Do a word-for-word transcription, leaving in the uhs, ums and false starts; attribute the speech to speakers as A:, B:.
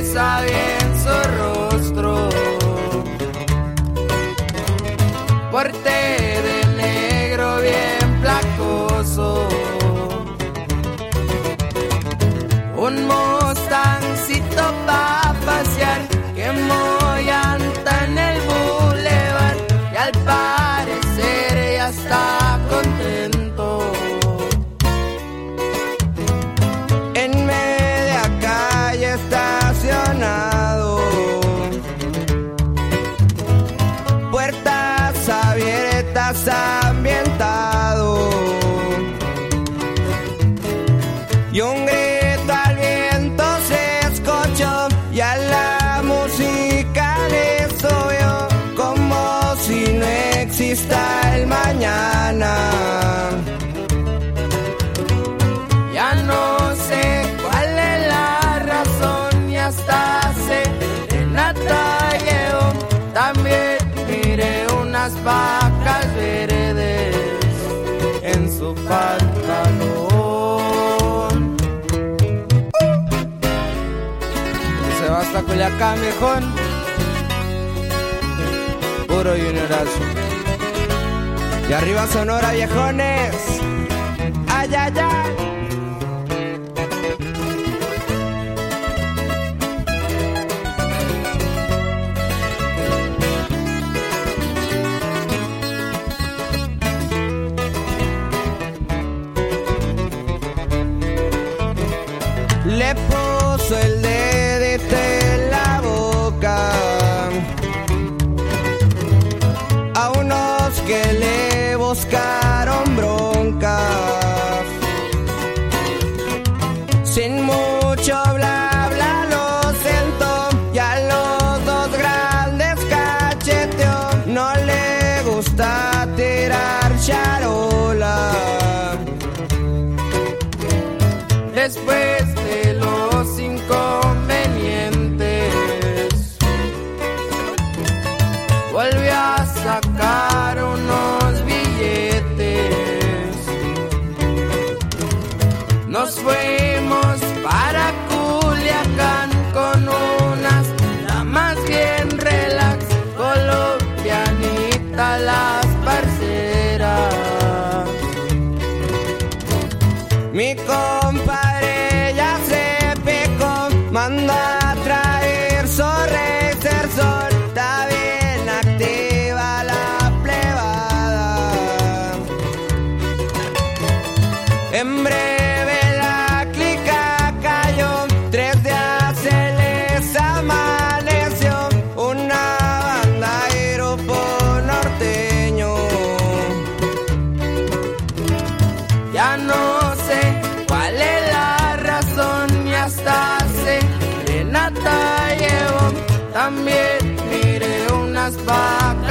A: sonrisa bien su rostro. Porte de negro bien placoso. Un Mustangcito pa' pasear, quemó llanta en el bulevar y al parecer ya está contento. En media calle estacionado, puertas abiertas, ambientado, y un grito al viento se escuchó y a la música le subió, como si no exista el mañana. Ya no sé cuál es la razón y hasta serenata llevo. También miré unas vacas verdes en su pantalón. Se va hasta Culiacán, viejón. Puro juniorazo. Y arriba Sonora, viejones. Ay, ay, ay. Le puso el dedito en la boca a unos que le buscaron broncas. Sin mucho bla bla lo sentó y a los dos grandes cacheteó. No le gusta tirar charola. Después de los inconvenientes, volvió a sacar unos billetes. Nos fuimos para Culiacán con unas damas bien relax, colombianitas las parceras. Mi compadre ya se picó, manda a traer su Racer Sol. Está bien activa la plebada. En breve la clica cayó, tres días se les amaneció. Una banda grupo norteño. Ya no sé cuál es la razón y hasta serenata llevo. También miré unas vacas